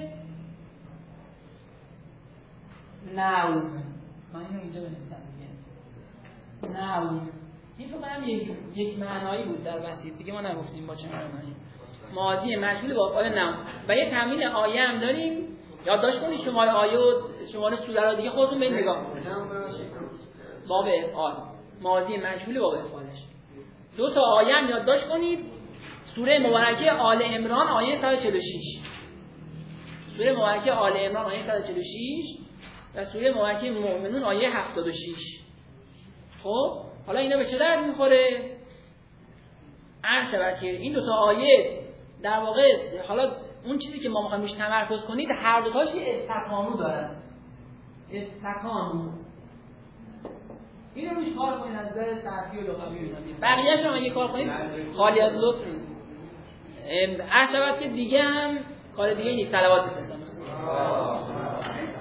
نو. من اینو اینجا بنویسم دیگه. نو. این فقط هم یک یک معنایی بود در بسیط دیگه ما نگفتیم با چه معنایی. ماضی مجهول باب افعال نو. و یه تمرین آیه هم داریم. یادداشت کنید شماره آیه و شماره سوره رو دیگه خودتون به نگاه کنید. باب افعال ماضی مجهول باب افعالش. دو تا آیه هم یادداشت کنید. سوره مبارکه آل عمران آیه صد و چهل و شش. سوره مبارکه آل عمران آیه صد و چهل و شش و سوره مبارکه مؤمنون آیه هفتاد و شش. خب حالا اینا به چه درد میخوره؟ عرض شود که این دو تا آیه در واقع حالا اون چیزی که ما میخوایم روش تمرکز کنید هر دو تاش یه استکانو دارن. استکانو اینو روش کار کنید از نظر صرفی و لغوی می‌بینید. بقیه‌اش هم اگه کار کنید خالی از لطف نیست. عرض شود که دیگه هم کار دیگه نیست. صلوات بفرستم.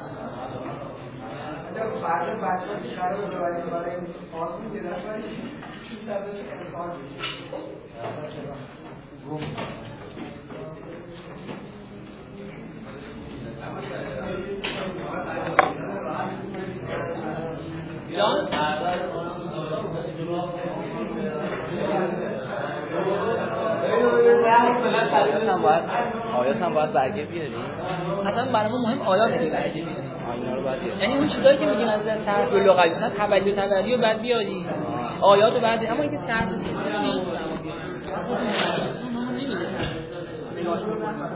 فردا بچه‌ها که قرار ببریم برای آسمون گرفتن جان آیات هم باید برگه بیاریم. اصلا برای ما مهم آیاته که برگه بیاریم. اینا رو باید بیاریم. یعنی اون چیزایی که میگیم از صرف لغوی مثلا تبدیل و تبدیل رو بعد بیاری آیات رو بعد، اما اینکه صرف نیست